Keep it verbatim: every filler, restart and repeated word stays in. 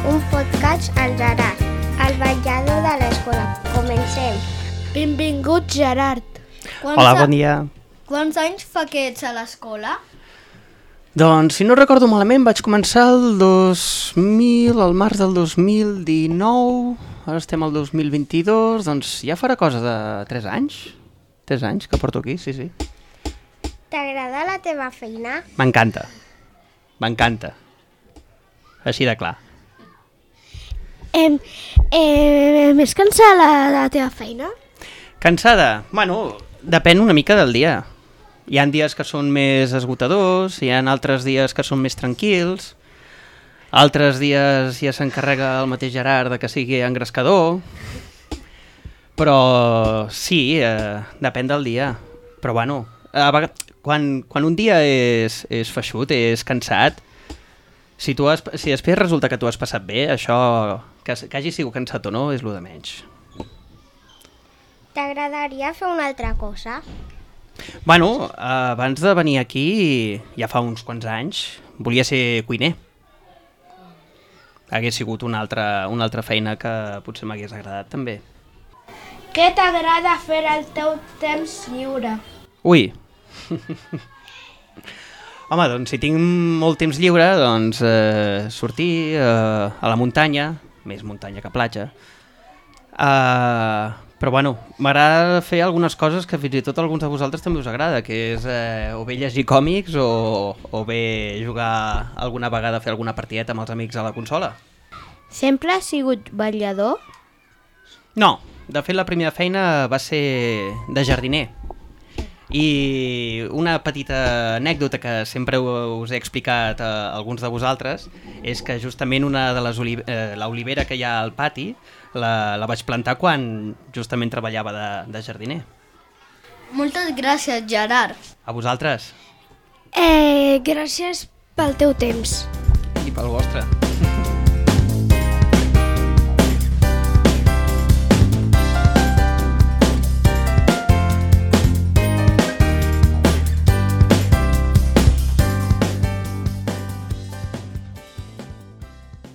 un podcast al Gerard, el vetllador de l'escola. Comencem. Benvingut, Gerard. Quants Hola, bon dia. Quants anys fa que ets a l'escola? Doncs, si no recordo malament, vaig començar el dos mil, al març del dos mil dinou, ara estem al dos mil vint-i-dos, doncs ja farà cosa de tres anys. tres anys que porto aquí, sí, sí. T'agrada la teva feina? M'encanta, m'encanta. Així de clar. Eh, eh, més cansada la, la teva feina? Cansada? Bueno, depèn una mica del dia. Hi ha dies que són més esgotadors, hi ha altres dies que són més tranquils, altres dies ja s'encarrega el mateix Gerard de que sigui engrescador, però sí, eh, depèn del dia. Però bueno, a vegades, quan, quan un dia és, és feixut, és cansat, si, tu has, si després resulta que tu has passat bé, això, que, que hagi sigut cansat o no, és el de menys. T'agradaria fer una altra cosa? Bueno, abans de venir aquí, ja fa uns quants anys, volia ser cuiner. Hagués sigut una altra, una altra feina que potser m'hagués agradat també. Què t'agrada fer al teu temps lliure? Ui! Home, doncs si tinc molt temps lliure, doncs eh, sortir eh, a la muntanya, més muntanya que platja. Eh... Però bueno, m'agrada fer algunes coses que fins i tot a alguns de vosaltres també us agrada, que és eh, o bé llegir còmics o, o bé jugar alguna vegada a fer alguna partideta amb els amics a la consola. Sempre has sigut vetllador? No, de fet la primera feina va ser de jardiner. I una petita anècdota que sempre us he explicat a alguns de vosaltres és que justament una de les olive- eh, l'olivera que hi ha al pati la, la vaig plantar quan justament treballava de, de jardiner. Moltes gràcies, Gerard. A vosaltres. Eh, gràcies pel teu temps. I pel vostre.